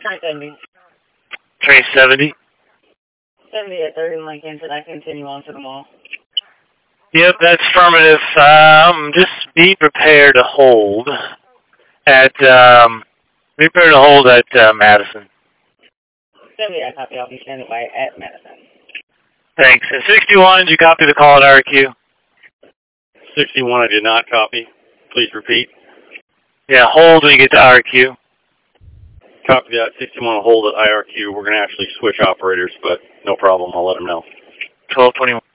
Train 70. Train 70? 70 at 3rd and Lincoln. Should I continue on to the mall? Yep, that's affirmative. Just be prepared to hold at, Madison. 70, I copy. I'll be standing by at Madison. Thanks. And 61, did you copy the call at RQ? 61, I did not copy. Please repeat. Yeah, hold when you get to RQ. Copy that. 61 will hold at IRQ. We're going to actually switch operators, but no problem. I'll let them know. 1221.